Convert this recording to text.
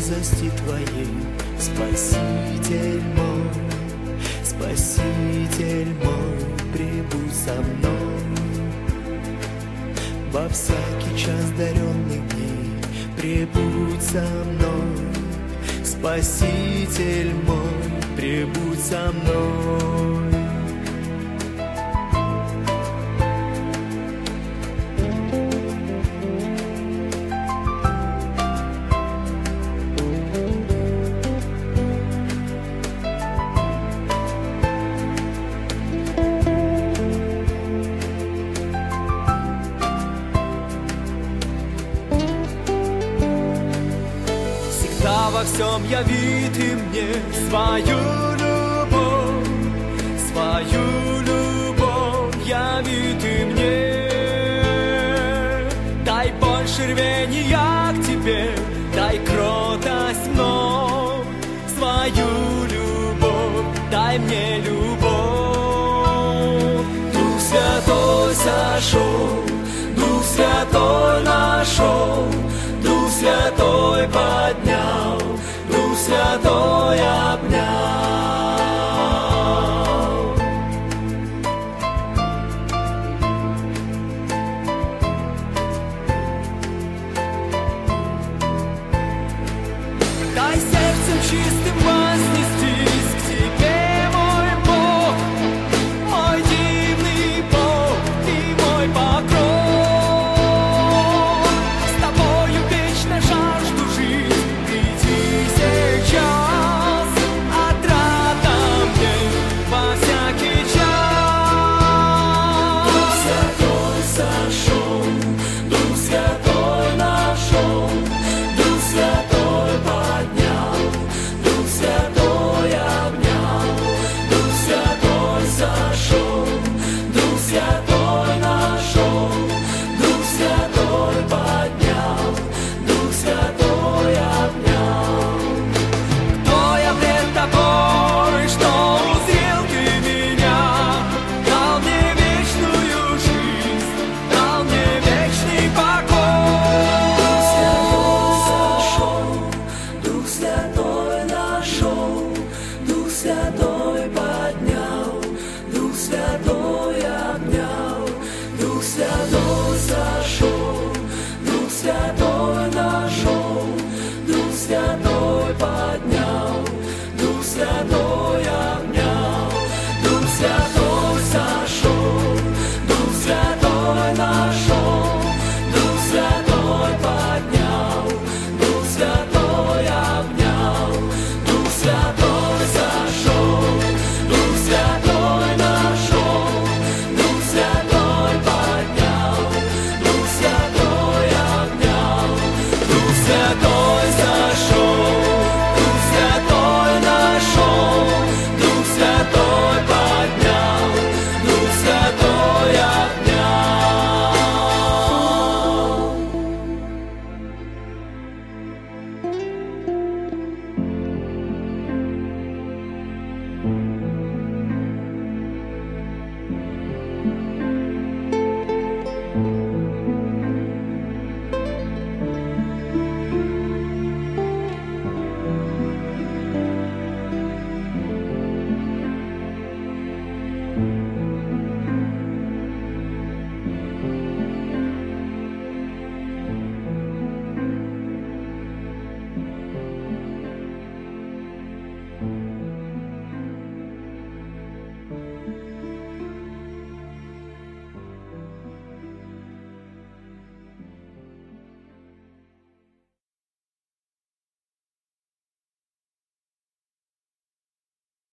близости Твоей, Спаситель мой, Спаситель мой, пребудь со мной. Во всякий час даренных дней пребудь со мной, Спаситель мой, пребудь со мной. Во всем яви Ты мне свою любовь яви Ты мне. Дай больше рвения к Тебе, дай кротость вновь, свою любовь, дай мне любовь. Дух Святой сошел, Дух Святой нашел, Дух Святой поднял, Дух Святой